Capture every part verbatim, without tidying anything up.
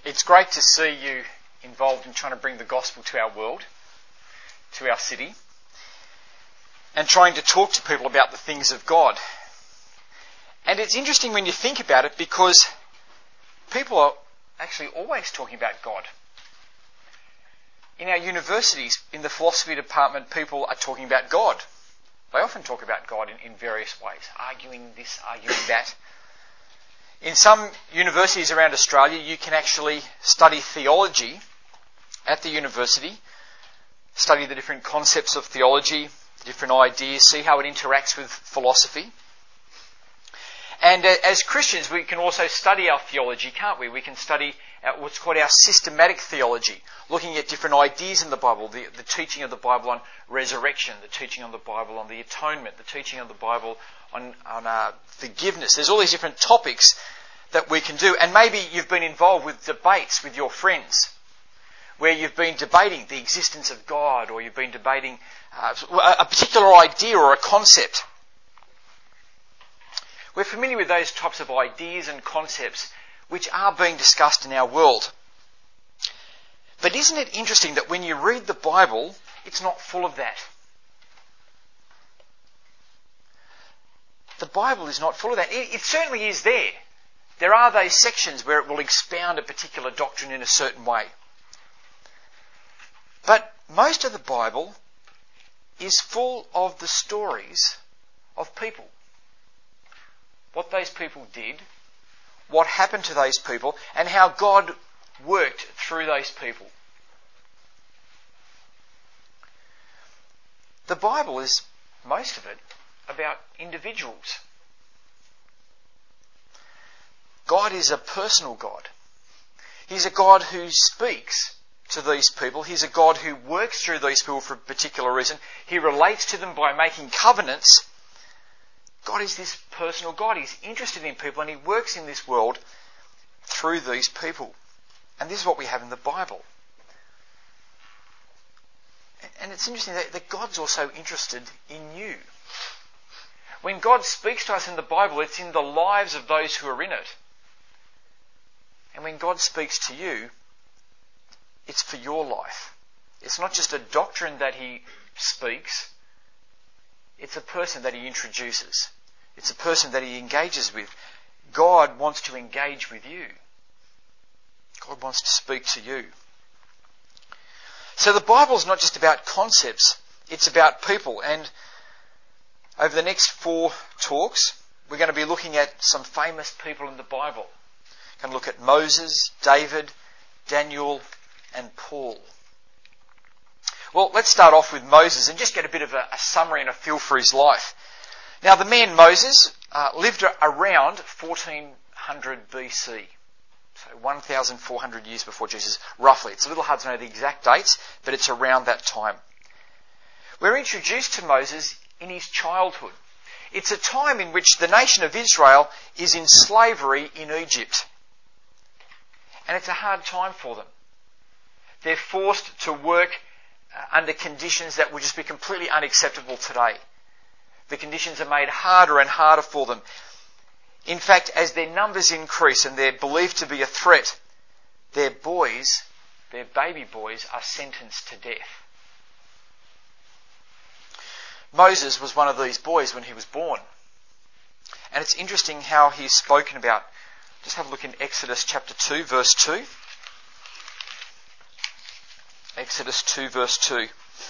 It's great to see you involved in trying to bring the gospel to our world, to our city, and trying to talk to people about the things of God. And it's interesting when you think about it, because people are actually always talking about God. In our universities, in the philosophy department, people are talking about God. They often talk about God in, in various ways, arguing this, arguing that. In some universities around Australia, you can actually study theology at the university, study the different concepts of theology, the different ideas, see how it interacts with philosophy. And uh, as Christians, we can also study our theology, can't we? We can study our, what's called our systematic theology, looking at different ideas in the Bible, the, the teaching of the Bible on resurrection, the teaching of the Bible on the atonement, the teaching of the Bible on, on uh, forgiveness. There's all these different topics that we can do. And maybe you've been involved with debates with your friends, where you've been debating the existence of God, or you've been debating uh, a particular idea or a concept. We're familiar with those types of ideas and concepts which are being discussed in our world. But isn't it interesting that when you read the Bible, it's not full of that? The Bible is not full of that. It, it certainly is there. There are those sections where it will expound a particular doctrine in a certain way. But most of the Bible is full of the stories of people. What those people did, what happened to those people, and how God worked through those people. The Bible is, most of it, about individuals. God is a personal God. He's a God who speaks to these people. He's a God who works through these people for a particular reason. He relates to them by making covenants. God is this personal God. He's interested in people, and he works in this world through these people. And this is what we have in the Bible. And it's interesting that God's also interested in you. When God speaks to us in the Bible, it's in the lives of those who are in it. And when God speaks to you, it's for your life. It's not just a doctrine that he speaks. It's a person that he introduces. It's a person that he engages with. God wants to engage with you. God wants to speak to you. So the Bible is not just about concepts, it's about people. And over the next four talks, we're going to be looking at some famous people in the Bible. We're going to look at Moses, David, Daniel, and Paul. Well, let's start off with Moses and just get a bit of a, a summary and a feel for his life. Now, the man Moses uh, lived around fourteen hundred B C, so one thousand four hundred years before Jesus, roughly. It's a little hard to know the exact dates, but it's around that time. We're introduced to Moses in his childhood. It's a time in which the nation of Israel is in slavery in Egypt. And it's a hard time for them. They're forced to work under conditions that would just be completely unacceptable today. The conditions are made harder and harder for them. In fact, as their numbers increase and they're believed to be a threat, their boys, their baby boys, are sentenced to death. Moses was one of these boys when he was born. And it's interesting how he's spoken about. Just have a look in Exodus chapter two, verse two. Exodus two, verse two.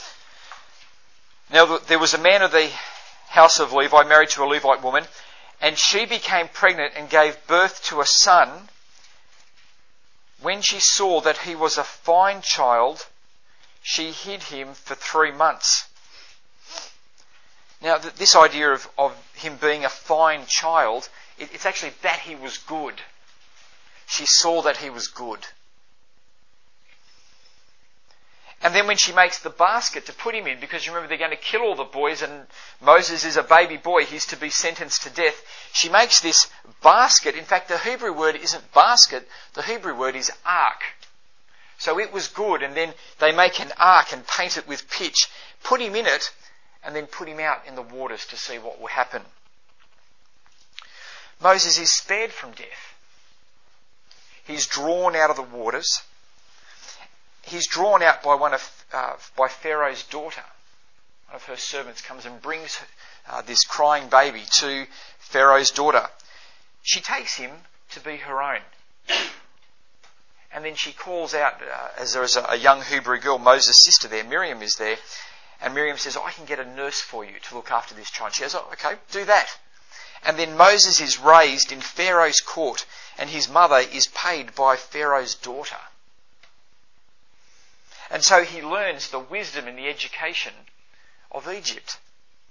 Now there was a man of the house of Levi married to a Levite woman, and she became pregnant and gave birth to a son. When she saw that he was a fine child, she hid him for three months. Now, this idea of, of him being a fine child, it, it's actually that he was good. She saw that he was good. And then when she makes the basket to put him in, because you remember they're going to kill all the boys and Moses is a baby boy, he's to be sentenced to death, she makes this basket. In fact, the Hebrew word isn't basket, the Hebrew word is ark. So it was good, and then they make an ark and paint it with pitch, put him in it, and then put him out in the waters to see what will happen. Moses is spared from death. He's drawn out of the waters. He's drawn out by one of uh, by Pharaoh's daughter. One of her servants comes and brings uh, this crying baby to Pharaoh's daughter. She takes him to be her own. And then she calls out, uh, as there is a, a young Hebrew girl, Moses' sister there, Miriam is there, and Miriam says, I can get a nurse for you to look after this child. She goes, oh, okay, do that. And then Moses is raised in Pharaoh's court, and his mother is paid by Pharaoh's daughter. And so he learns the wisdom and the education of Egypt.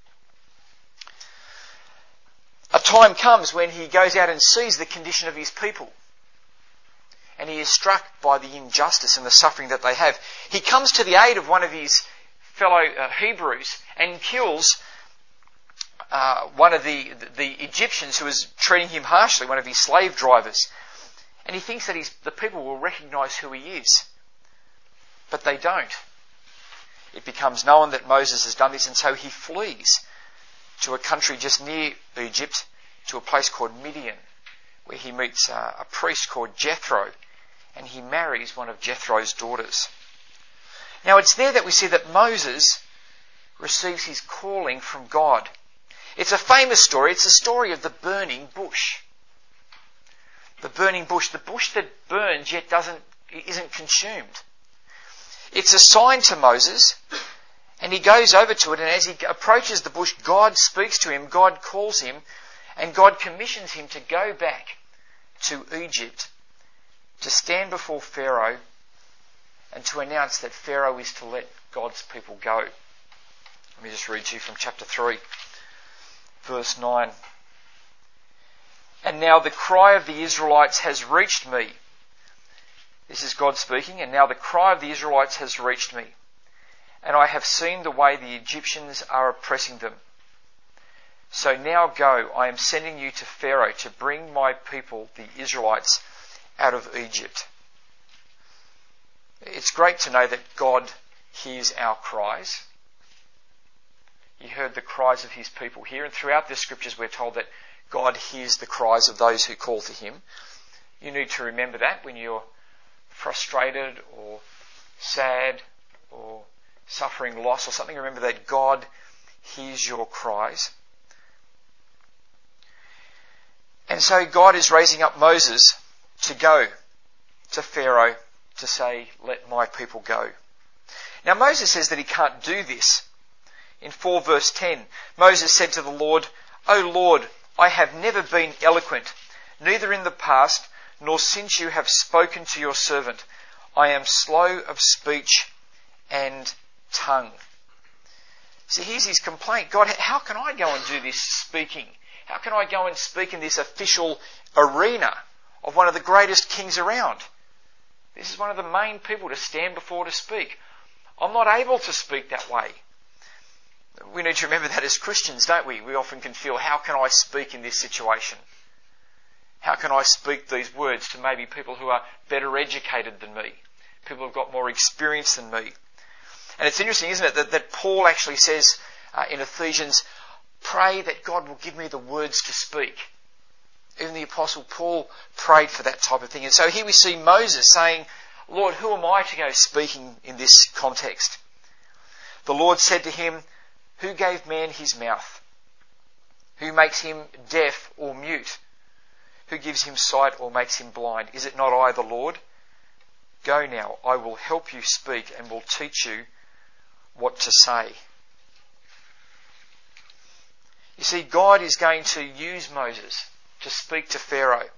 A time comes when he goes out and sees the condition of his people. And he is struck by the injustice and the suffering that they have. He comes to the aid of one of his fellow uh, Hebrews and kills uh, one of the, the Egyptians who was treating him harshly, one of his slave drivers. And he thinks that his, the people will recognise who he is. But they don't. It becomes known that Moses has done this, and so he flees to a country just near Egypt, to a place called Midian, where he meets uh, a priest called Jethro, and he marries one of Jethro's daughters. Now it's there that we see that Moses receives his calling from God. It's a famous story. It's a story of the burning bush. The burning bush, the bush that burns yet doesn't, isn't consumed. It's a sign to Moses, and he goes over to it, and as he approaches the bush, God speaks to him, God calls him, and God commissions him to go back to Egypt, to stand before Pharaoh, and to announce that Pharaoh is to let God's people go. Let me just read to you from chapter three, verse nine. And now the cry of the Israelites has reached me. This is God speaking. And now the cry of the Israelites has reached me. And I have seen the way the Egyptians are oppressing them. So now go, I am sending you to Pharaoh to bring my people, the Israelites, out of Egypt. It's great to know that God hears our cries. He heard the cries of his people here, and throughout the scriptures we're told that God hears the cries of those who call to him. You need to remember that when you're frustrated or sad or suffering loss or something. Remember that God hears your cries. And so God is raising up Moses to go to Pharaoh to say, let my people go. Now Moses says that he can't do this. In four verse ten, Moses said to the Lord, O Lord, I have never been eloquent, neither in the past, nor since you have spoken to your servant. I am slow of speech and tongue. See, here's his complaint. God, how can I go and do this speaking? How can I go and speak in this official arena of one of the greatest kings around? This is one of the main people to stand before to speak. I'm not able to speak that way. We need to remember that as Christians, don't we? We often can feel, how can I speak in this situation? How can I speak these words to maybe people who are better educated than me? People who have got more experience than me. And it's interesting, isn't it, that, that Paul actually says uh, in Ephesians, pray that God will give me the words to speak. Even the Apostle Paul prayed for that type of thing. And so here we see Moses saying, Lord, who am I to go speaking in this context? The Lord said to him, who gave man his mouth? Who makes him deaf or mute? Who gives him sight or makes him blind? Is it not I, the Lord? Go now, I will help you speak and will teach you what to say. You see, God is going to use Moses to speak to Pharaoh.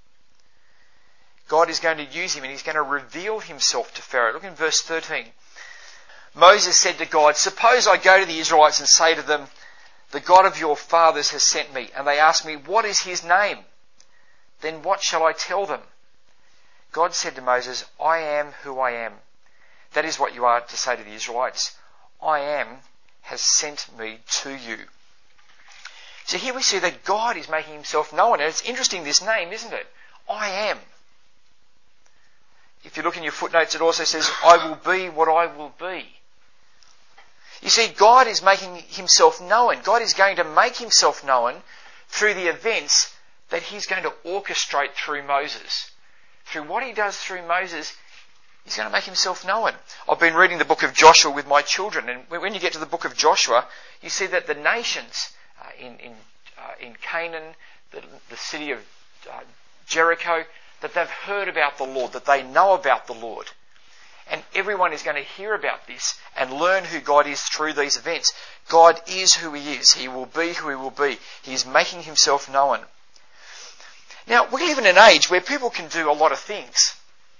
God is going to use him and he's going to reveal himself to Pharaoh. Look in verse thirteen. Moses said to God, suppose I go to the Israelites and say to them, the God of your fathers has sent me, and they ask me, what is his name? Then what shall I tell them? God said to Moses, I am who I am. That is what you are to say to the Israelites. I am has sent me to you. So here we see that God is making himself known. And it's interesting, this name, isn't it? I am. If you look in your footnotes, it also says, I will be what I will be. You see, God is making himself known. God is going to make himself known through the events that he's going to orchestrate through Moses, through what he does through Moses, he's going to make himself known. I've been reading the book of Joshua with my children, and when you get to the book of Joshua, you see that the nations uh, in in, uh, in Canaan, the, the city of uh, Jericho, that they've heard about the Lord, that they know about the Lord. And everyone is going to hear about this and learn who God is through these events. God is who he is. He will be who he will be. He is making himself known. Now, we live in an age where people can do a lot of things.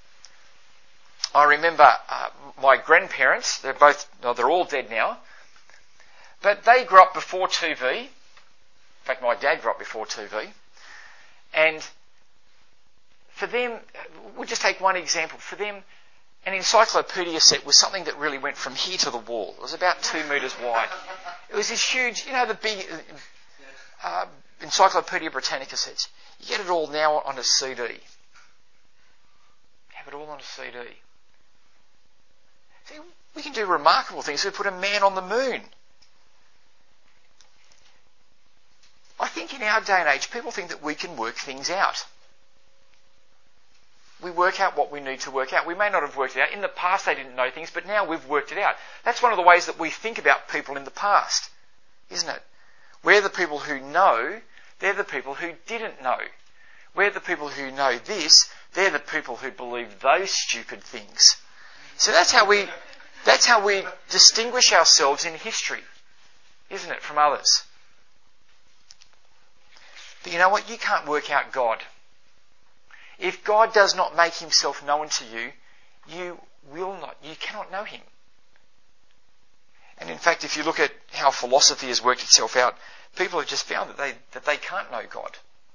I remember uh, my grandparents, they're both, no, they're all dead now, but they grew up before T V. In fact, my dad grew up before T V. And for them, we'll just take one example. For them, an encyclopedia set was something that really went from here to the wall. It was about two metres wide. It was this huge, you know, the big uh, Encyclopedia Britannica sets. You get it all now on a C D. Have it all on a C D. See, we can do remarkable things. We put a man on the moon. I think in our day and age, people think that we can work things out. We work out what we need to work out. We may not have worked it out. In the past they didn't know things, but now we've worked it out. That's one of the ways that we think about people in the past, isn't it? We're the people who know, they're the people who didn't know. We're the people who know this, they're the people who believe those stupid things. So that's how we that's how we distinguish ourselves in history, isn't it, from others? But you know what? You can't work out God. If God does not make himself known to you, you will not, you cannot know him. And in fact, if you look at how philosophy has worked itself out, people have just found that they, that they can't know God.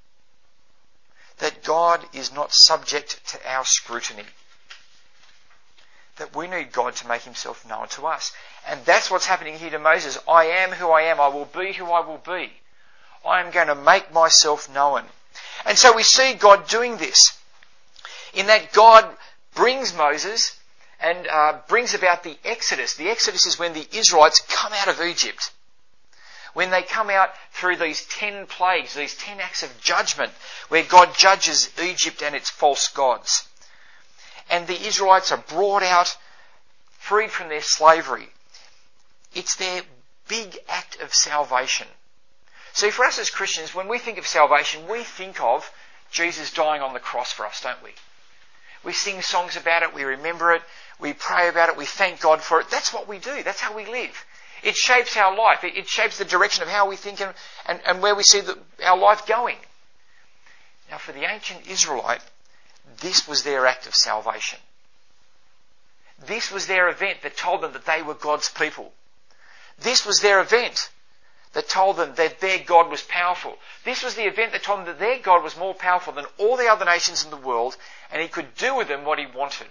That God is not subject to our scrutiny. That we need God to make himself known to us. And that's what's happening here to Moses. I am who I am. I will be who I will be. I am going to make myself known. And so we see God doing this, in that God brings Moses and uh, brings about the Exodus. The Exodus is when the Israelites come out of Egypt. When they come out through these ten plagues, these ten acts of judgment, where God judges Egypt and its false gods. And the Israelites are brought out, freed from their slavery. It's their big act of salvation. See, for us as Christians, when we think of salvation, we think of Jesus dying on the cross for us, don't we? We sing songs about it, we remember it, we pray about it, we thank God for it. That's what we do. That's how we live. It shapes our life. It, it shapes the direction of how we think and, and, and where we see the, our life going. Now, for the ancient Israelite, this was their act of salvation. This was their event that told them that they were God's people. This was their event that told them that their God was powerful. This was the event that told them that their God was more powerful than all the other nations in the world, and he could do with them what he wanted.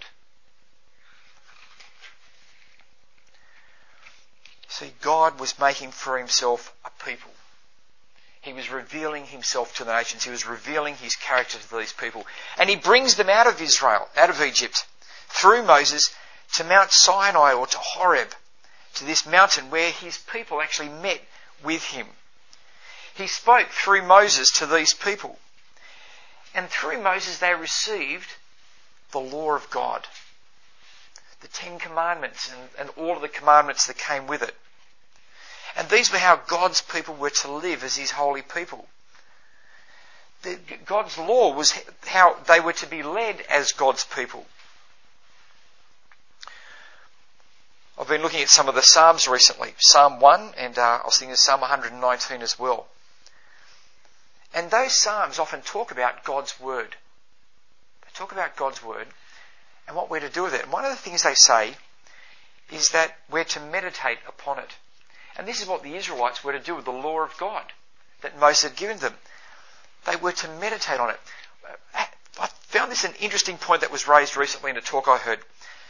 See, God was making for himself a people. He was revealing himself to the nations. He was revealing his character to these people. And he brings them out of Israel, out of Egypt, through Moses, to Mount Sinai or to Horeb, to this mountain where his people actually met with him. He spoke through Moses to these people. And through Moses they received the law of God. The Ten Commandments and, and all of the commandments that came with it. And these were how God's people were to live as his holy people. The, God's law was how they were to be led as God's people. I've been looking at some of the Psalms recently. Psalm one, and uh, I was thinking of Psalm one hundred nineteen as well. And those Psalms often talk about God's Word. They talk about God's Word and what we're to do with it. And one of the things they say is that we're to meditate upon it. And this is what the Israelites were to do with the law of God that Moses had given them. They were to meditate on it. I found this an interesting point that was raised recently in a talk I heard.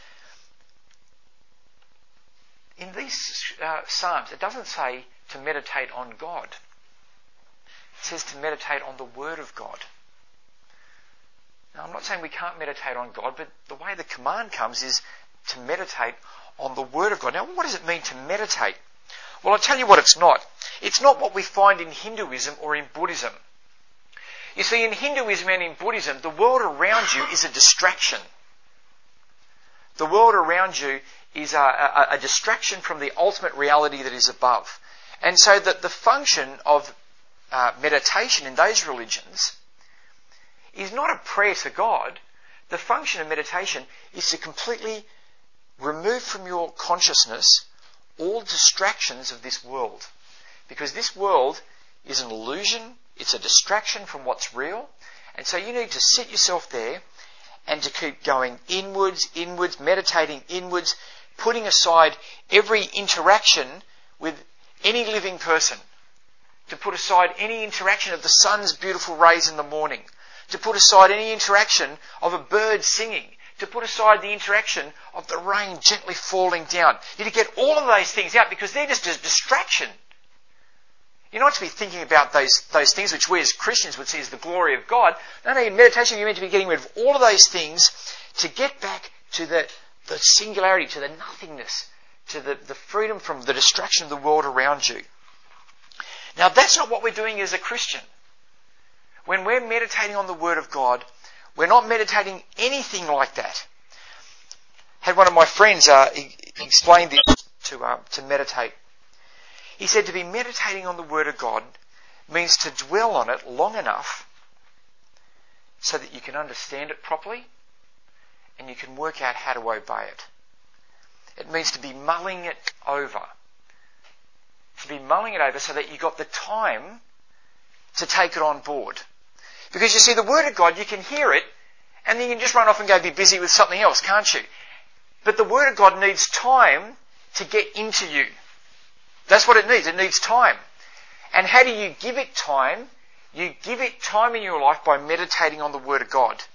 In these uh, Psalms, it doesn't say to meditate on God. It says to meditate on the Word of God. Now, I'm not saying we can't meditate on God, but the way the command comes is to meditate on the Word of God. Now, what does it mean to meditate? Well, I'll tell you what it's not. It's not what we find in Hinduism or in Buddhism. You see, in Hinduism and in Buddhism, the world around you is a distraction. The world around you is a, a, a distraction from the ultimate reality that is above. And so that the function of uh, meditation in those religions is not a prayer to God. The function of meditation is to completely remove from your consciousness all distractions of this world. Because this world is an illusion, it's a distraction from what's real, and so you need to sit yourself there and to keep going inwards, inwards, meditating inwards, putting aside every interaction with any living person, to put aside any interaction of the sun's beautiful rays in the morning, to put aside any interaction of a bird singing, to put aside the interaction of the rain gently falling down. You need to get all of those things out because they're just a distraction. You're not to be thinking about those, those things which we as Christians would see as the glory of God. No, no, in meditation you're meant to be getting rid of all of those things to get back to the, the singularity, to the nothingness, to the, the freedom from the distraction of the world around you. Now that's not what we're doing as a Christian. When we're meditating on the Word of God, we're not meditating anything like that. I had one of my friends uh, explain this to uh, to meditate. He said to be meditating on the Word of God means to dwell on it long enough so that you can understand it properly and you can work out how to obey it. It means to be mulling it over. To be mulling it over so that you've got the time to take it on board. Because you see, the Word of God, you can hear it, and then you can just run off and go be busy with something else, can't you? But the Word of God needs time to get into you. That's what it needs. It needs time. And how do you give it time? You give it time in your life by meditating on the Word of God.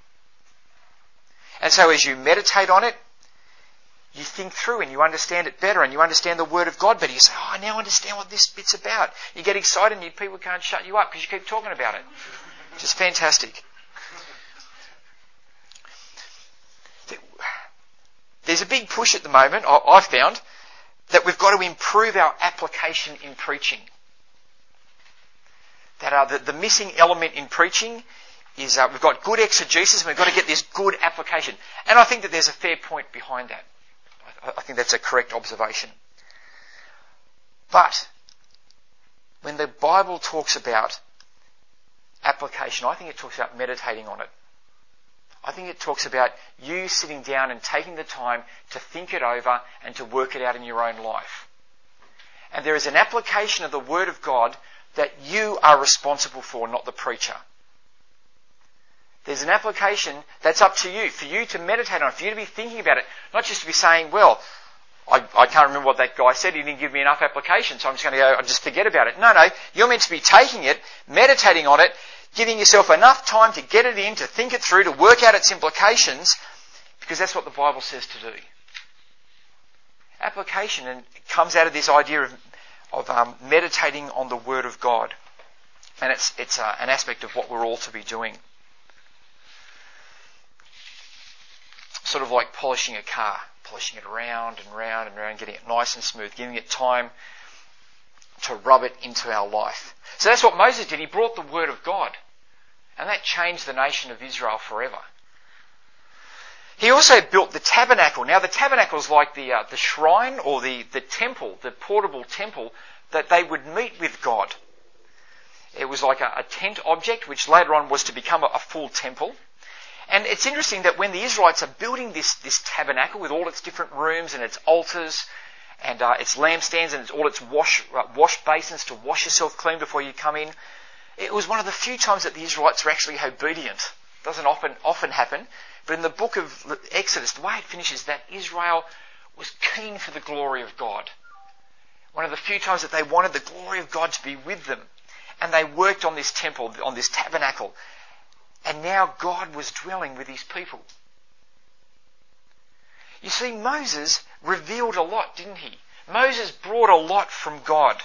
And so as you meditate on it, you think through and you understand it better and you understand the Word of God better. You say, oh, I now understand what this bit's about. You get excited and you, people can't shut you up because you keep talking about it. Just fantastic. There's a big push at the moment, I've found, that we've got to improve our application in preaching. That uh, the, the missing element in preaching is uh, we've got good exegesis and we've got to get this good application. And I think that there's a fair point behind that. I, I think that's a correct observation. But when the Bible talks about application, I think it talks about meditating on it. I think it talks about you sitting down and taking the time to think it over and to work it out in your own life. And there is an application of the Word of God that you are responsible for, not the preacher. There's an application that's up to you, for you to meditate on, for you to be thinking about it, not just to be saying, well, I, I can't remember what that guy said, he didn't give me enough application, so I'm just going to go, I'll just forget about it. No, no, you're meant to be taking it, meditating on it, giving yourself enough time to get it in, to think it through, to work out its implications, because that's what the Bible says to do. Application and it comes out of this idea of, of um, meditating on the Word of God. And it's, it's uh, an aspect of what we're all to be doing. Sort of like polishing a car, polishing it around and round and round, getting it nice and smooth, giving it time to rub it into our life. So that's what Moses did. He brought the Word of God. And that changed the nation of Israel forever. He also built the tabernacle. Now the tabernacle is like the uh, the shrine or the, the temple, the portable temple that they would meet with God. It was like a, a tent object which later on was to become a, a full temple. And it's interesting that when the Israelites are building this, this tabernacle with all its different rooms and its altars and uh, its lampstands and its, all its wash, uh, wash basins to wash yourself clean before you come in, it was one of the few times that the Israelites were actually obedient. It doesn't often often happen, but in the book of Exodus, the way it finishes, that Israel was keen for the glory of God. One of the few times that they wanted the glory of God to be with them. And they worked on this temple, on this tabernacle. And now God was dwelling with his people. You see, Moses revealed a lot, didn't he? Moses brought a lot from God.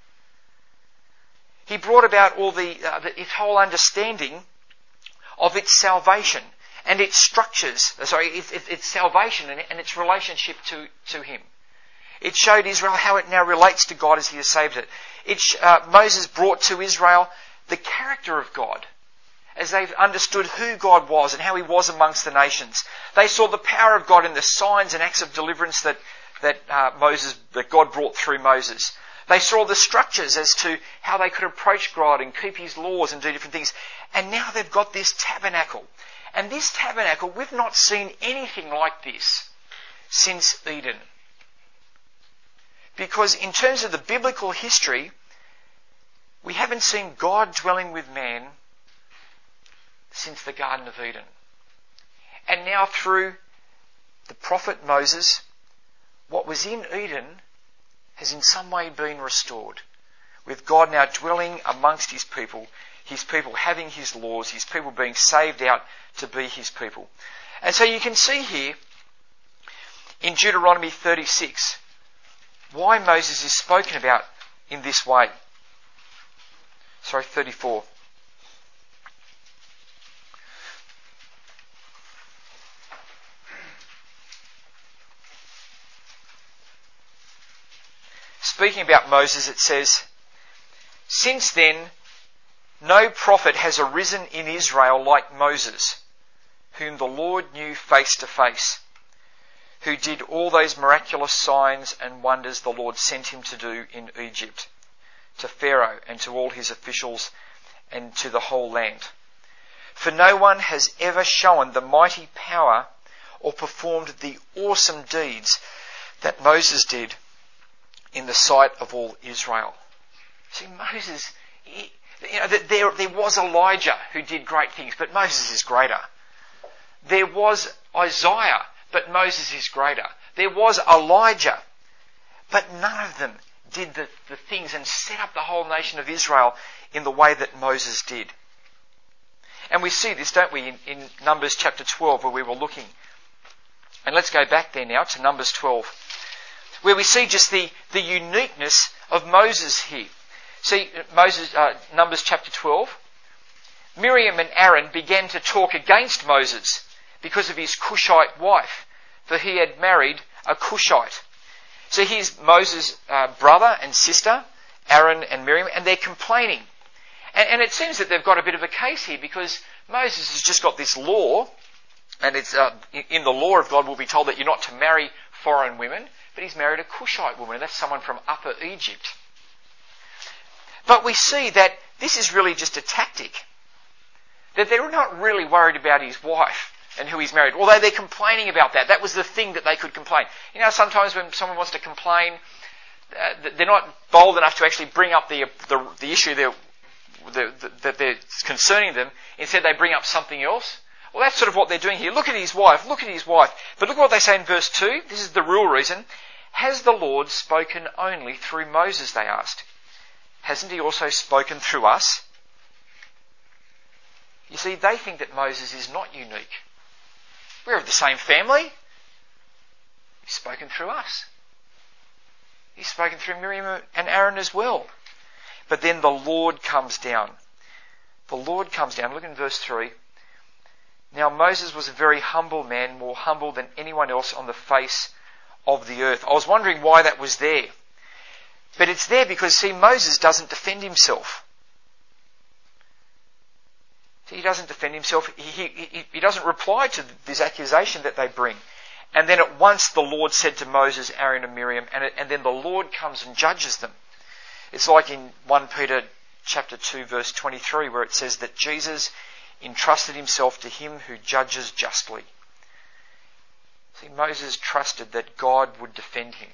He brought about all the, uh, the its whole understanding of its salvation and its structures, sorry, its, its, its salvation and, and its relationship to, to him. It showed Israel how it now relates to God as he has saved it. It uh, Moses brought to Israel the character of God. as they've understood who God was and how he was amongst the nations. They saw the power of God in the signs and acts of deliverance that, that uh, Moses, that God brought through Moses. They saw the structures as to how they could approach God and keep his laws and do different things. And now they've got this tabernacle. And this tabernacle, we've not seen anything like this since Eden. Because in terms of the biblical history, we haven't seen God dwelling with man since the Garden of Eden. And now through the prophet Moses, what was in Eden has in some way been restored, with God now dwelling amongst his people, his people having his laws, his people being saved out to be his people. And so you can see here in Deuteronomy thirty-six why Moses is spoken about in this way. Sorry, thirty-four. Speaking about Moses, it says, "Since then, no prophet has arisen in Israel like Moses, whom the Lord knew face to face, who did all those miraculous signs and wonders the Lord sent him to do in Egypt, to Pharaoh and to all his officials and to the whole land. For no one has ever shown the mighty power or performed the awesome deeds that Moses did in the sight of all Israel." See, Moses, he, you know, there, there was Elijah who did great things, but Moses is greater. There was Isaiah, but Moses is greater. There was Elijah, but none of them did the, the things and set up the whole nation of Israel in the way that Moses did. And we see this, don't we, in, in Numbers chapter twelve, where we were looking. And let's go back there now to Numbers twelve, where we see just the, the uniqueness of Moses here. See, Moses, uh, Numbers chapter twelve, Miriam and Aaron began to talk against Moses because of his Cushite wife, for he had married a Cushite. So here's Moses' uh, brother and sister, Aaron and Miriam, and they're complaining. And, and it seems that they've got a bit of a case here, because Moses has just got this law, and it's uh, in the law of God we'll be told that you're not to marry foreign women, but he's married a Cushite woman, and that's someone from Upper Egypt. But we see that this is really just a tactic, that they're not really worried about his wife and who he's married, although they're complaining about that. That was the thing that they could complain. You know, sometimes when someone wants to complain, uh, they're not bold enough to actually bring up the the, the issue they're, the, the, that they're concerning them. Instead, they bring up something else. Well, that's sort of what they're doing here. Look at his wife, look at his wife. But look what they say in verse two. This is the real reason. "Has the Lord spoken only through Moses?" they asked. "Hasn't he also spoken through us?" You see, they think that Moses is not unique. We're of the same family. He's spoken through us. He's spoken through Miriam and Aaron as well. But then the Lord comes down. The Lord comes down. Look in verse three. "Now Moses was a very humble man, more humble than anyone else on the face of the earth." I was wondering why that was there. But it's there because, see, Moses doesn't defend himself. He doesn't defend himself. He, he, he doesn't reply to this accusation that they bring. And then at once the Lord said to Moses, Aaron and Miriam, and, it, and then the Lord comes and judges them. It's like in First Peter chapter two, verse twenty-three, where it says that Jesus entrusted himself to him who judges justly. See, Moses trusted that God would defend him.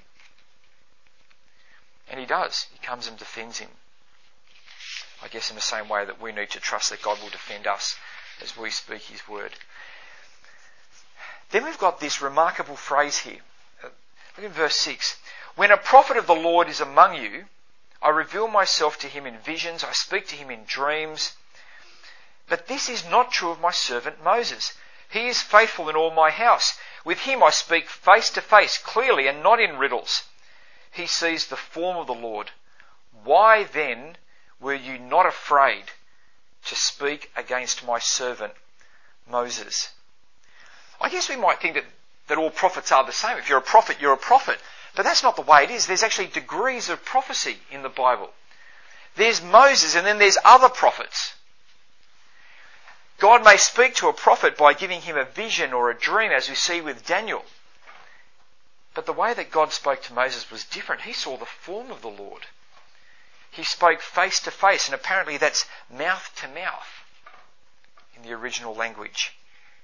And he does. He comes and defends him. I guess in the same way that we need to trust that God will defend us as we speak his word. Then we've got this remarkable phrase here. Look at verse six. "When a prophet of the Lord is among you, I reveal myself to him in visions, I speak to him in dreams. But this is not true of my servant Moses. He is faithful in all my house. With him I speak face to face, clearly, and not in riddles. He sees the form of the Lord. Why then were you not afraid to speak against my servant Moses?" I guess we might think that, that all prophets are the same. If you're a prophet, you're a prophet. But that's not the way it is. There's actually degrees of prophecy in the Bible. There's Moses and then there's other prophets. God may speak to a prophet by giving him a vision or a dream, as we see with Daniel. But the way that God spoke to Moses was different. He saw the form of the Lord. He spoke face to face, and apparently that's mouth to mouth in the original language.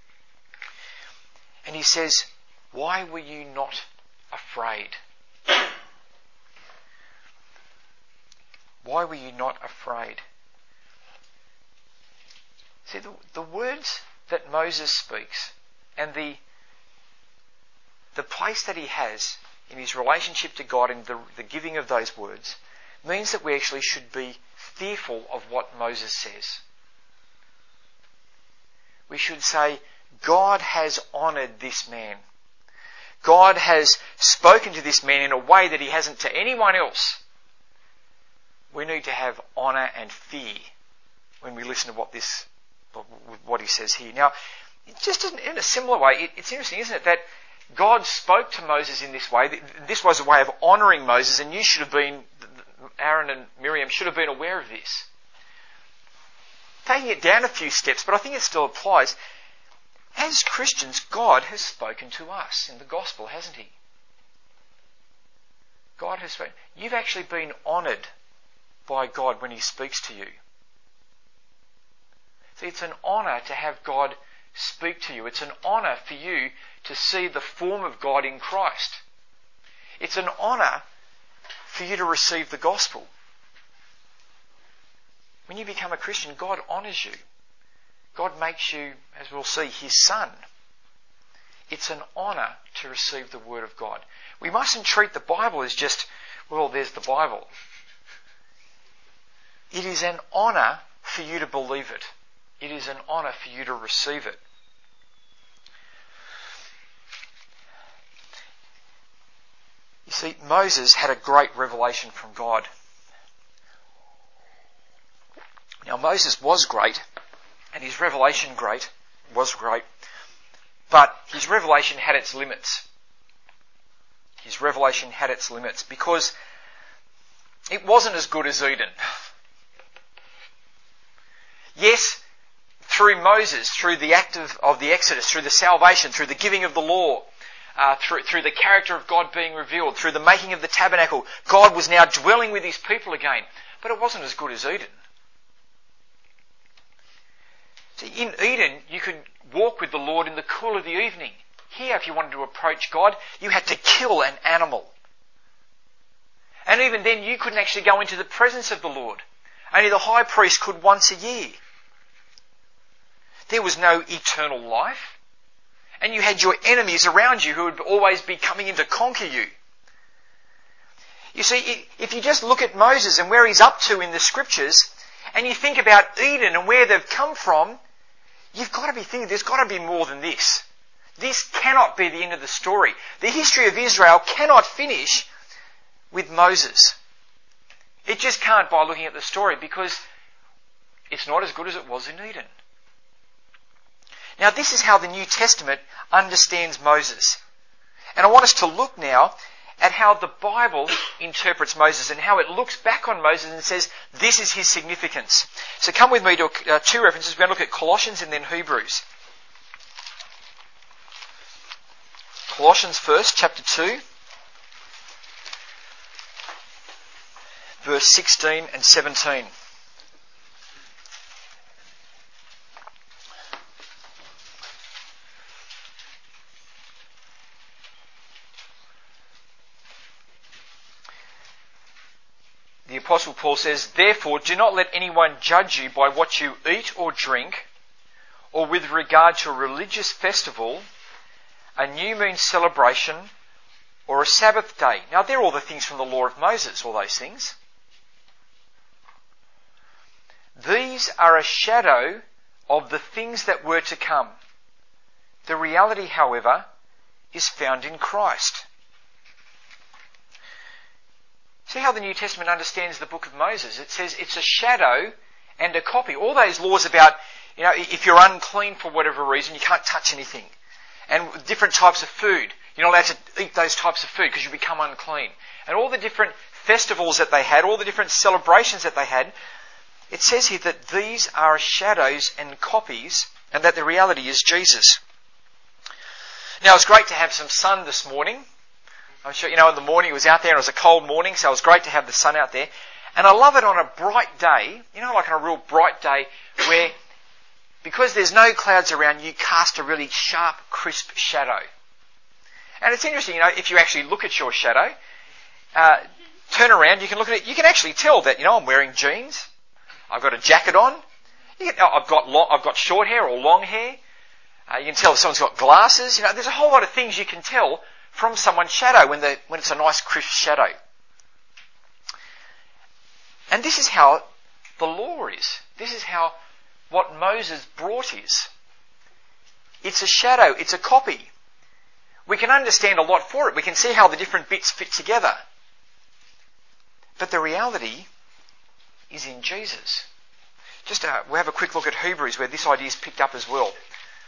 And he says, "Why were you not afraid?" Why were you not afraid? See, the, the words that Moses speaks and the, the place that he has in his relationship to God and the, the giving of those words means that we actually should be fearful of what Moses says. We should say, God has honoured this man. God has spoken to this man in a way that he hasn't to anyone else. We need to have honour and fear when we listen to what this, what he says here. Now, just in a similar way, it's interesting, isn't it, that God spoke to Moses in this way. This was a way of honouring Moses, and you should have been, Aaron and Miriam should have been aware of this. Taking it down a few steps, but I think it still applies. As Christians, God has spoken to us in the gospel, hasn't he? God has spoken. You've actually been honoured by God when he speaks to you. See, it's an honour to have God speak to you. It's an honour for you to see the form of God in Christ. It's an honour for you to receive the gospel. When you become a Christian, God honours you. God makes you, as we'll see, his son. It's an honour to receive the word of God. We mustn't treat the Bible as just, well, there's the Bible. It is an honour for you to believe it. It is an honour for you to receive it. You see, Moses had a great revelation from God. Now, Moses was great, and his revelation great was great, but his revelation had its limits. His revelation had its limits because it wasn't as good as Eden. Yes, through Moses, through the act of, of the Exodus, through the salvation, through the giving of the law, uh, through, through the character of God being revealed, through the making of the tabernacle, God was now dwelling with his people again. But it wasn't as good as Eden. See, in Eden, you could walk with the Lord in the cool of the evening. Here, if you wanted to approach God, you had to kill an animal. And even then, you couldn't actually go into the presence of the Lord. Only the high priest could once a year. There was no eternal life. And you had your enemies around you who would always be coming in to conquer you. You see, if you just look at Moses and where he's up to in the scriptures, and you think about Eden and where they've come from, you've got to be thinking there's got to be more than this. This cannot be the end of the story. The history of Israel cannot finish with Moses. It just can't by looking at the story, because it's not as good as it was in Eden. Now, this is how the New Testament understands Moses. And I want us to look now at how the Bible interprets Moses and how it looks back on Moses and says, this is his significance. So come with me to uh, two references. We're going to look at Colossians and then Hebrews. Colossians first, chapter two, verse sixteen and seventeen. The Apostle Paul says, "Therefore, do not let anyone judge you by what you eat or drink, or with regard to a religious festival, a new moon celebration, or a Sabbath day." Now, they're all the things from the law of Moses, all those things. "These are a shadow of the things that were to come. The reality, however, is found in Christ." See how the New Testament understands the book of Moses. It says it's a shadow and a copy. All those laws about, you know, if you're unclean for whatever reason, you can't touch anything. And different types of food. You're not allowed to eat those types of food because you become unclean. And all the different festivals that they had, all the different celebrations that they had, it says here that these are shadows and copies, and that the reality is Jesus. Now, it's great to have some sun this morning. I'm sure, you know, in the morning it was out there and it was a cold morning, so it was great to have the sun out there. And I love it on a bright day, you know, like on a real bright day where, because there's no clouds around, you cast a really sharp, crisp shadow. And it's interesting, you know, if you actually look at your shadow, uh, turn around, you can look at it, you can actually tell that, you know, I'm wearing jeans, I've got a jacket on, you can, I've got long, I've got short hair or long hair, uh, you can tell if someone's got glasses, you know, there's a whole lot of things you can tell from someone's shadow when, the, when it's a nice crisp shadow. And this is how the law is. This is how what Moses brought is. It's a shadow, it's a copy. We can understand a lot for it. We can see how the different bits fit together. But the reality is in Jesus. Just uh, we'll have a quick look at Hebrews where this idea is picked up as well.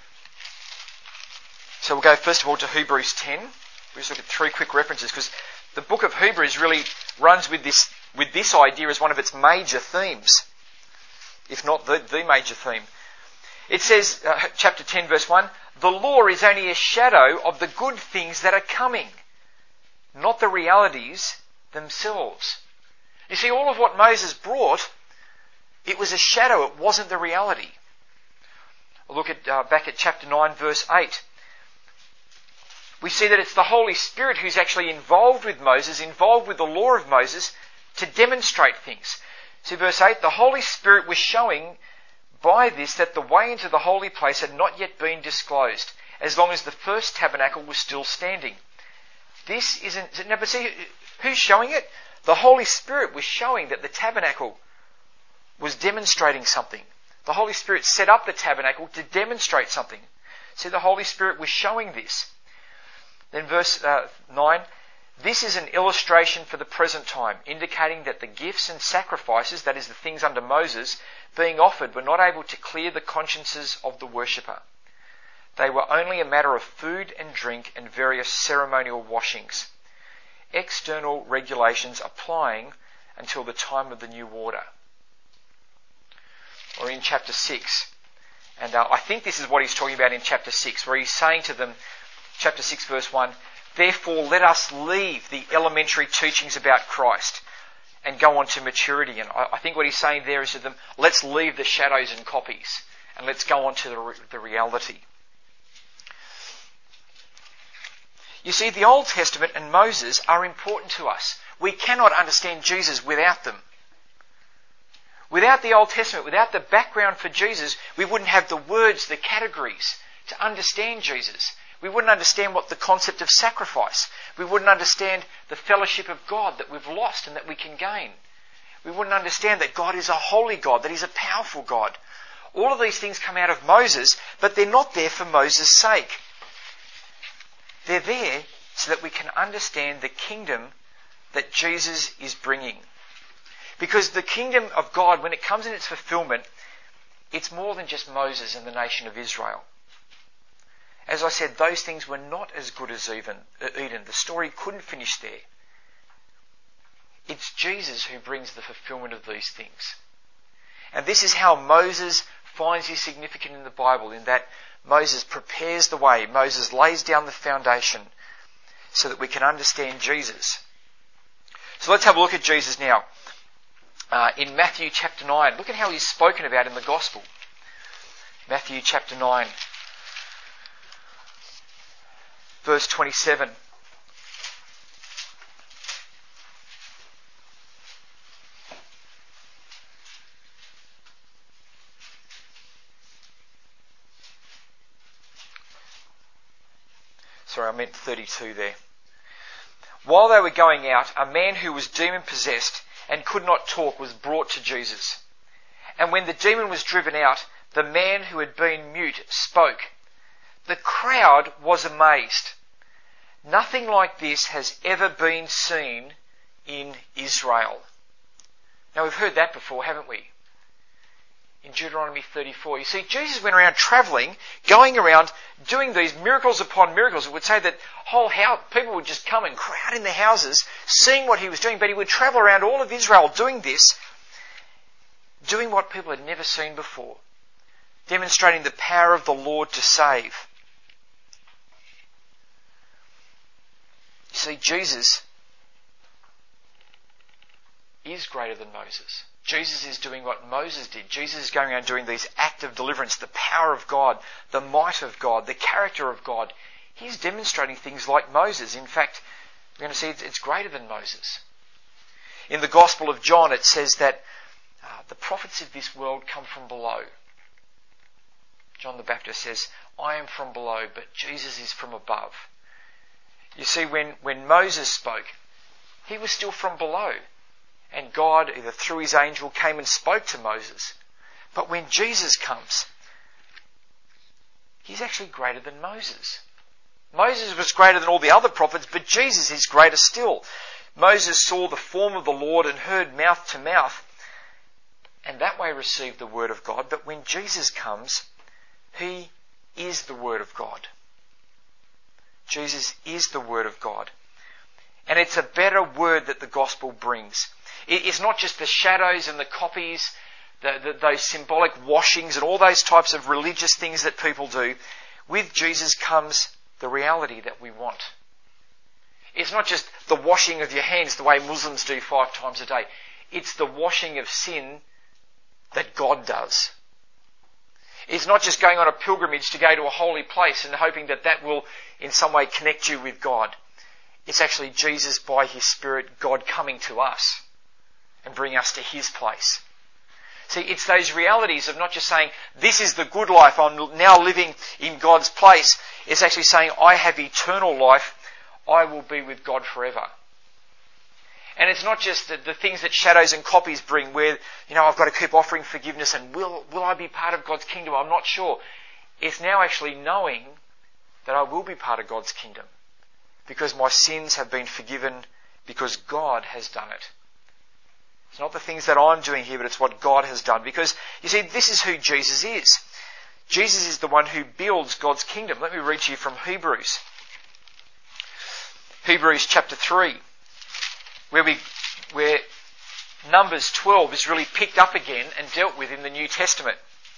So we'll go first of all to Hebrews ten. We'll just look at three quick references because the book of Hebrews really runs with this with this idea as one of its major themes, if not the, the major theme. It says, uh, chapter ten, verse one, the law is only a shadow of the good things that are coming, not the realities themselves. You see, all of what Moses brought, it was a shadow, it wasn't the reality. We'll look at uh, back at chapter nine, verse eight. We see that it's the Holy Spirit who's actually involved with Moses, involved with the law of Moses, to demonstrate things. See verse eight, the Holy Spirit was showing by this that the way into the holy place had not yet been disclosed, as long as the first tabernacle was still standing. This isn't... No, but see, who's showing it? The Holy Spirit was showing that the tabernacle was demonstrating something. The Holy Spirit set up the tabernacle to demonstrate something. See, the Holy Spirit was showing this. Then verse uh, nine, this is an illustration for the present time, indicating that the gifts and sacrifices, that is the things under Moses, being offered were not able to clear the consciences of the worshipper. They were only a matter of food and drink and various ceremonial washings, external regulations applying until the time of the new order. Or in chapter six, and uh, I think this is what he's talking about in chapter six, where he's saying to them, chapter six verse one, therefore let us leave the elementary teachings about Christ and go on to maturity. And I, I think what he's saying there is to them, let's leave the shadows and copies and let's go on to the, re- the reality. You see, the Old Testament and Moses are important to us. We cannot understand Jesus without them. Without the Old Testament, without the background for Jesus, we wouldn't have the words, the categories to understand Jesus. We wouldn't understand what the concept of sacrifice. We wouldn't understand the fellowship of God that we've lost and that we can gain. We wouldn't understand that God is a holy God, that He's a powerful God. All of these things come out of Moses, but they're not there for Moses' sake. They're there so that we can understand the kingdom that Jesus is bringing. Because the kingdom of God, when it comes in its fulfillment, it's more than just Moses and the nation of Israel. As I said, those things were not as good as even, Eden. The story couldn't finish there. It's Jesus who brings the fulfillment of these things. And this is how Moses finds his significance in the Bible, in that Moses prepares the way. Moses lays down the foundation so that we can understand Jesus. So let's have a look at Jesus now. Uh, in Matthew chapter nine, look at how he's spoken about in the Gospel. Matthew chapter nine. Verse twenty-seven. Sorry, I meant thirty-two there. While they were going out, a man who was demon-possessed and could not talk was brought to Jesus. And when the demon was driven out, the man who had been mute spoke. The crowd was amazed. Nothing like this has ever been seen in Israel. Now we've heard that before, haven't we? In Deuteronomy thirty-four. You see, Jesus went around travelling, going around, doing these miracles upon miracles. It would say that whole house, people would just come and crowd in the houses, seeing what he was doing, but he would travel around all of Israel doing this. doing what people had never seen before, demonstrating the power of the Lord to save. You see, Jesus is greater than Moses. Jesus is doing what Moses did. Jesus is going around doing these acts of deliverance, the power of God, the might of God, the character of God. He's demonstrating things like Moses. In fact, we're going to see it's greater than Moses. In the Gospel of John, it says that uh, the prophets of this world come from below. John the Baptist says, I am from below, but Jesus is from above. You see, when, when Moses spoke, he was still from below. And God, either through his angel, came and spoke to Moses. But when Jesus comes, he's actually greater than Moses. Moses was greater than all the other prophets, but Jesus is greater still. Moses saw the form of the Lord and heard mouth to mouth, and that way received the word of God. But when Jesus comes, he is the word of God. Jesus is the word of God. And it's a better word that the gospel brings. It's not just the shadows and the copies, the, the, those symbolic washings and all those types of religious things that people do. With Jesus comes the reality that we want. It's not just the washing of your hands the way Muslims do five times a day. It's the washing of sin that God does. It's not just going on a pilgrimage to go to a holy place and hoping that that will in some way connect you with God. It's actually Jesus by his Spirit, God coming to us and bring us to his place. See, it's those realities of not just saying, this is the good life, I'm now living in God's place. It's actually saying, I have eternal life, I will be with God forever. And it's not just the, the things that shadows and copies bring where, you know, I've got to keep offering forgiveness and will, will I be part of God's kingdom? I'm not sure. It's now actually knowing that I will be part of God's kingdom because my sins have been forgiven because God has done it. It's not the things that I'm doing here, but it's what God has done. Because, you see, this is who Jesus is. Jesus is the one who builds God's kingdom. Let me read to you from Hebrews. Hebrews chapter three, where we, where Numbers twelve is really picked up again and dealt with in the New Testament.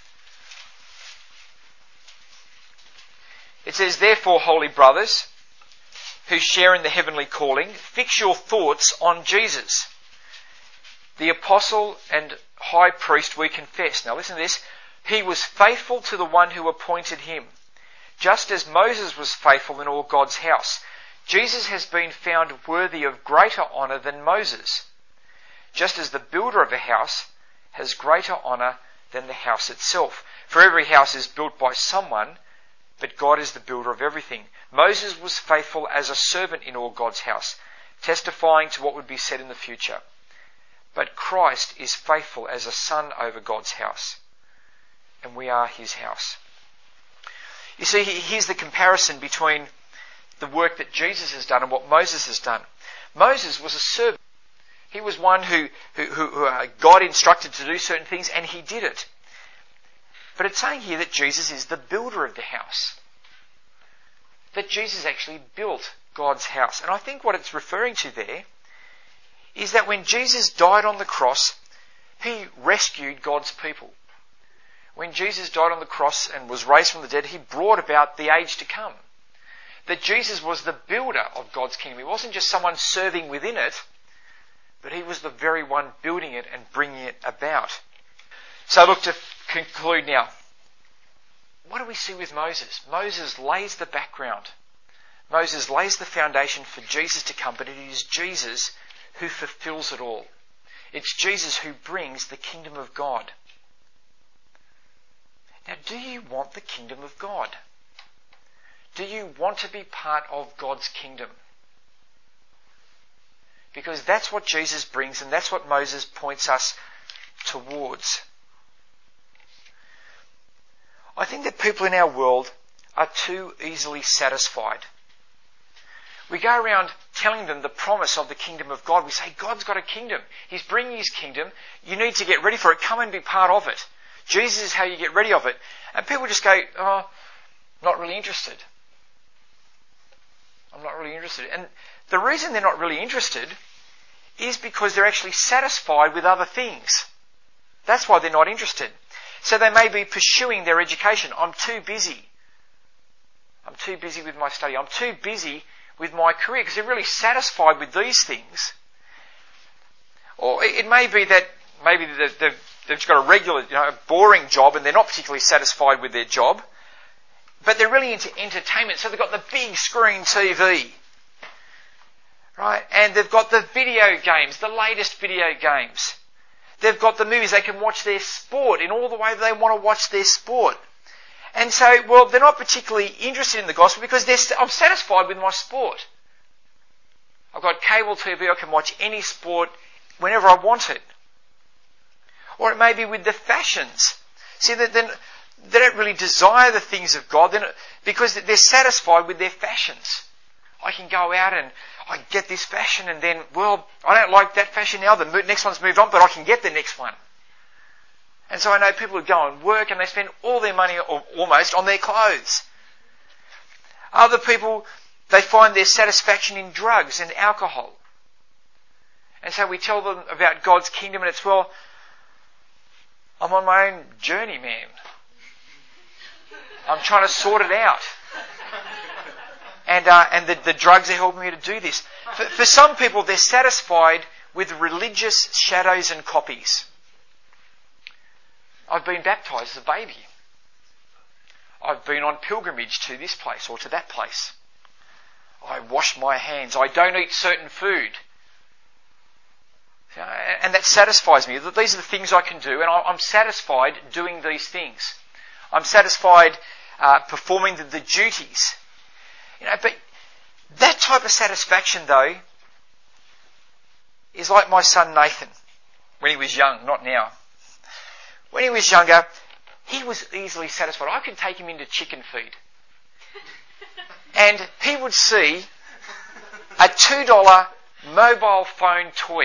It says, therefore, holy brothers, who share in the heavenly calling, fix your thoughts on Jesus, the apostle and high priest we confess. Now listen to this. He was faithful to the one who appointed him, just as Moses was faithful in all God's house. Jesus has been found worthy of greater honour than Moses, just as the builder of a house has greater honour than the house itself. For every house is built by someone, but God is the builder of everything. Moses was faithful as a servant in all God's house, testifying to what would be said in the future. But Christ is faithful as a son over God's house, and we are his house. You see, here's the comparison between the work that Jesus has done and what Moses has done. Moses was a servant. He was one who, who, who uh, God instructed to do certain things, and he did it. But it's saying here that Jesus is the builder of the house. That Jesus actually built God's house. And I think what it's referring to there is that when Jesus died on the cross, he rescued God's people. When Jesus died on the cross and was raised from the dead, he brought about the age to come. That Jesus was the builder of God's kingdom. He wasn't just someone serving within it, but he was the very one building it and bringing it about. So look, to conclude now, what do we see with Moses? Moses lays the background. Moses lays the foundation for Jesus to come, but it is Jesus who fulfills it all. It's Jesus who brings the kingdom of God. Now, do you want the kingdom of God? Do you want to be part of God's kingdom? Because that's what Jesus brings, and that's what Moses points us towards. I think that people in our world are too easily satisfied. We go around telling them the promise of the kingdom of God. We say, God's got a kingdom. He's bringing his kingdom. You need to get ready for it. Come and be part of it. Jesus is how you get ready of it. And people just go, oh, not really interested. I'm not really interested. And the reason they're not really interested is because they're actually satisfied with other things. That's why they're not interested. So they may be pursuing their education. I'm too busy. I'm too busy with my study. I'm too busy with my career, because they're really satisfied with these things. Or it may be that maybe they've, they've just got a regular, you know, a boring job, and they're not particularly satisfied with their job, but they're really into entertainment. So they've got the big screen T V, right? And they've got the video games, the latest video games. They've got the movies. They can watch their sport in all the way they want to watch their sport. And so, well, they're not particularly interested in the gospel because they're, I'm satisfied with my sport. I've got cable T V. I can watch any sport whenever I want it. Or it may be with the fashions. See, they, they don't really desire the things of God not, because they're satisfied with their fashions. I can go out and I get this fashion, and then, well, I don't like that fashion now. The next one's moved on, but I can get the next one. And so I know people who go and work and they spend all their money almost on their clothes. Other people, they find their satisfaction in drugs and alcohol. And so we tell them about God's kingdom, and it's, well, I'm on my own journey, man. I'm trying to sort it out. And uh, and the, the drugs are helping me to do this. For, for some people, they're satisfied with religious shadows and copies. I've been baptised as a baby. I've been on pilgrimage to this place or to that place. I wash my hands. I don't eat certain food. And that satisfies me. These are the things I can do, and I'm satisfied doing these things. I'm satisfied uh, performing the, the duties. You know, but that type of satisfaction, though, is like my son Nathan when he was young, not now. When he was younger, he was easily satisfied. I could take him into chicken feed, and he would see a two dollar mobile phone toy.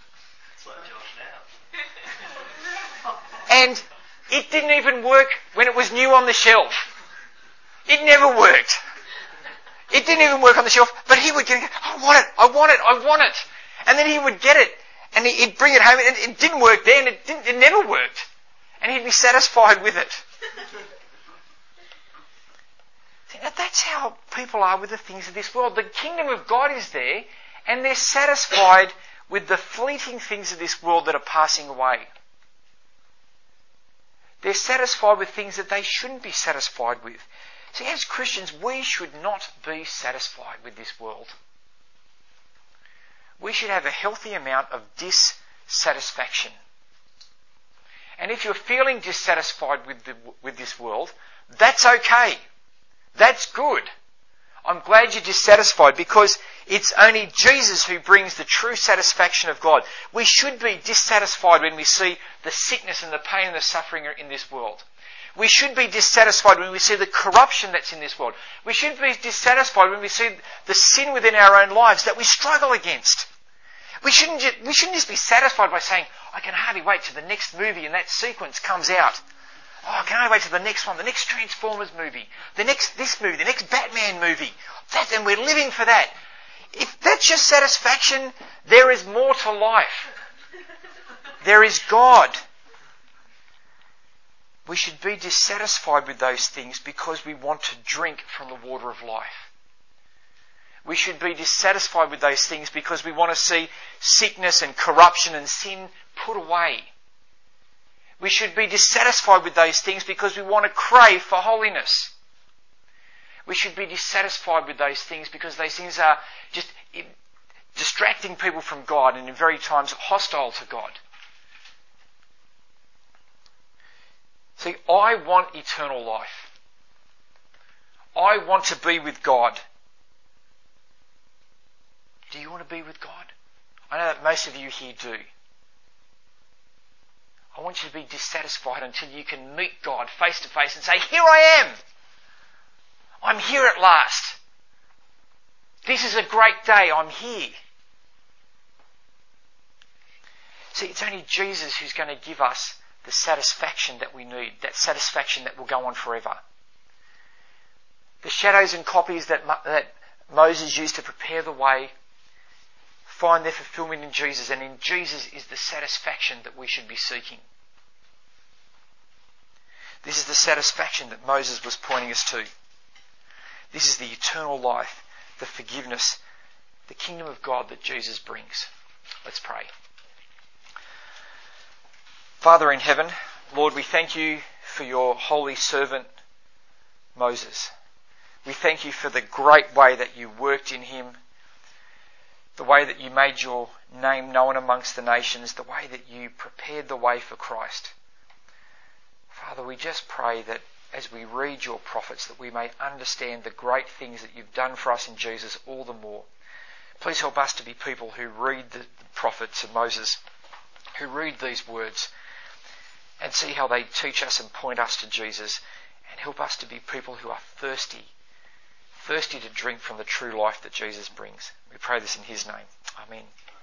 And it didn't even work when it was new on the shelf. It never worked. It didn't even work on the shelf, but he would get it. I want it, I want it, I want it. And then he would get it, and he'd bring it home, and it didn't work then, it, didn't, it never worked. And he'd be satisfied with it. That's how people are with the things of this world. The kingdom of God is there, and they're satisfied with the fleeting things of this world that are passing away. They're satisfied with things that they shouldn't be satisfied with. See, as Christians, we should not be satisfied with this world. We should have a healthy amount of dissatisfaction. And if you're feeling dissatisfied with the, with this world, that's okay. That's good. I'm glad you're dissatisfied, because it's only Jesus who brings the true satisfaction of God. We should be dissatisfied when we see the sickness and the pain and the suffering in this world. We should be dissatisfied when we see the corruption that's in this world. We should be dissatisfied when we see the sin within our own lives that we struggle against. We shouldn't just, we shouldn't just be satisfied by saying, I can hardly wait till the next movie and that sequence comes out. Oh, I can only wait till the next one, the next Transformers movie, the next this movie, the next Batman movie. That, and we're living for that. If that's your satisfaction, there is more to life. There is God. We should be dissatisfied with those things because we want to drink from the water of life. We should be dissatisfied with those things because we want to see sickness and corruption and sin put away. We should be dissatisfied with those things because we want to crave for holiness. We should be dissatisfied with those things because those things are just distracting people from God and in very times hostile to God. See, I want eternal life. I want to be with God. Do you want to be with God? I know that most of you here do. I want you to be dissatisfied until you can meet God face to face and say, here I am. I'm here at last. This is a great day. I'm here. See, it's only Jesus who's going to give us the satisfaction that we need, that satisfaction that will go on forever. The shadows and copies that, that Moses used to prepare the way find their fulfillment in Jesus, and in Jesus is the satisfaction that we should be seeking. This is the satisfaction that Moses was pointing us to. This is the eternal life, the forgiveness, the kingdom of God that Jesus brings. Let's pray. Father in heaven, Lord, we thank you for your holy servant, Moses. We thank you for the great way that you worked in him, the way that you made your name known amongst the nations, the way that you prepared the way for Christ. Father, we just pray that as we read your prophets, that we may understand the great things that you've done for us in Jesus all the more. Please help us to be people who read the prophets of Moses, who read these words and see how they teach us and point us to Jesus, and help us to be people who are thirsty, thirsty to drink from the true life that Jesus brings. We pray this in his name. Amen.